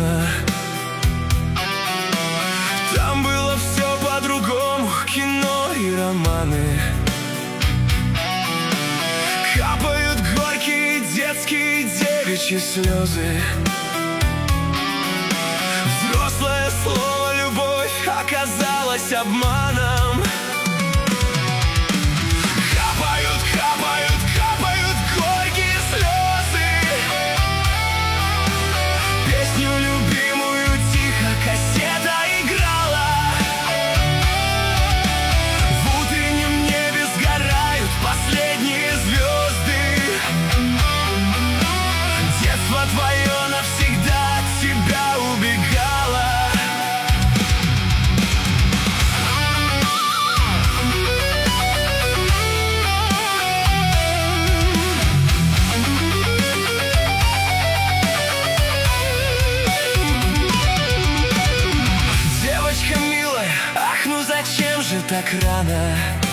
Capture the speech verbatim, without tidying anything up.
грустно. Там было все по-другому, кино и романы. Капают горькие детские девичьи слезы. Взрослое слово «любовь» оказалось обманом. Капают, капают, капают горькие слезы. Песню любимую тихо кассета играла. В утреннем небе сгорают последние звезды. Детство твое навсегда от тебя убегало. Девочка милая, ах, ну зачем же так рано?